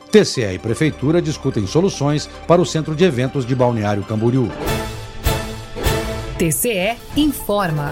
TCE e Prefeitura discutem soluções para o Centro de Eventos de Balneário Camboriú. TCE informa.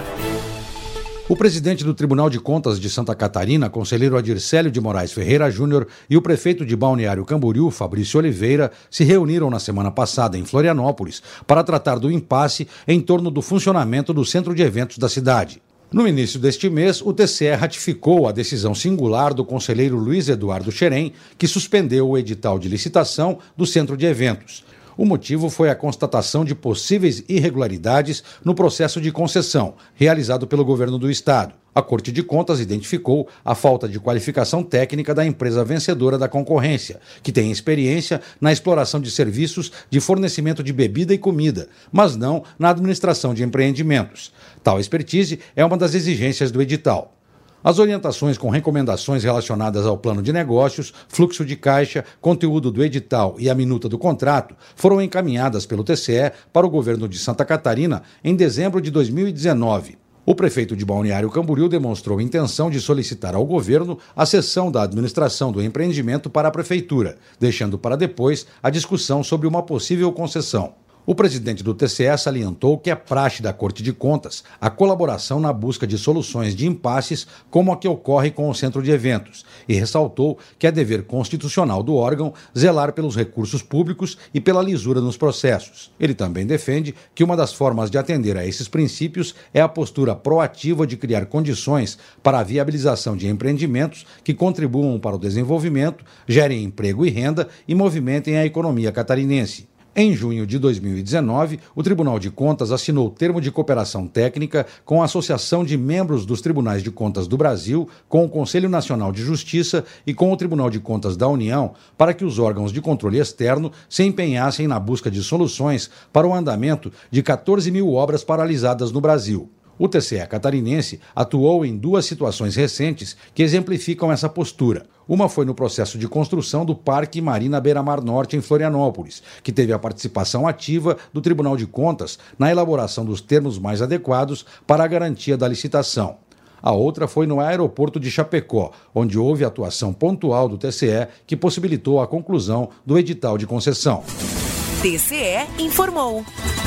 O presidente do Tribunal de Contas de Santa Catarina, conselheiro Adircélio de Moraes Ferreira Júnior, e o prefeito de Balneário Camboriú, Fabrício Oliveira, se reuniram na semana passada em Florianópolis para tratar do impasse em torno do funcionamento do Centro de Eventos da cidade. No início deste mês, o TCE ratificou a decisão singular do conselheiro Luiz Eduardo Xerém, que suspendeu o edital de licitação do Centro de Eventos. O motivo foi a constatação de possíveis irregularidades no processo de concessão, realizado pelo governo do estado. A Corte de Contas identificou a falta de qualificação técnica da empresa vencedora da concorrência, que tem experiência na exploração de serviços de fornecimento de bebida e comida, mas não na administração de empreendimentos. Tal expertise é uma das exigências do edital. As orientações com recomendações relacionadas ao plano de negócios, fluxo de caixa, conteúdo do edital e a minuta do contrato foram encaminhadas pelo TCE para o governo de Santa Catarina em dezembro de 2019. O prefeito de Balneário Camboriú demonstrou intenção de solicitar ao governo a cessão da administração do empreendimento para a prefeitura, deixando para depois a discussão sobre uma possível concessão. O presidente do TCE salientou que é praxe da Corte de Contas a colaboração na busca de soluções de impasses como a que ocorre com o Centro de Eventos e ressaltou que é dever constitucional do órgão zelar pelos recursos públicos e pela lisura nos processos. Ele também defende que uma das formas de atender a esses princípios é a postura proativa de criar condições para a viabilização de empreendimentos que contribuam para o desenvolvimento, gerem emprego e renda e movimentem a economia catarinense. Em junho de 2019, o Tribunal de Contas assinou termo de cooperação técnica com a Associação de Membros dos Tribunais de Contas do Brasil, com o Conselho Nacional de Justiça e com o Tribunal de Contas da União, para que os órgãos de controle externo se empenhassem na busca de soluções para o andamento de 14 mil obras paralisadas no Brasil. O TCE catarinense atuou em duas situações recentes que exemplificam essa postura. Uma foi no processo de construção do Parque Marina Beira-Mar Norte em Florianópolis, que teve a participação ativa do Tribunal de Contas na elaboração dos termos mais adequados para a garantia da licitação. A outra foi no aeroporto de Chapecó, onde houve atuação pontual do TCE que possibilitou a conclusão do edital de concessão. TCE informou.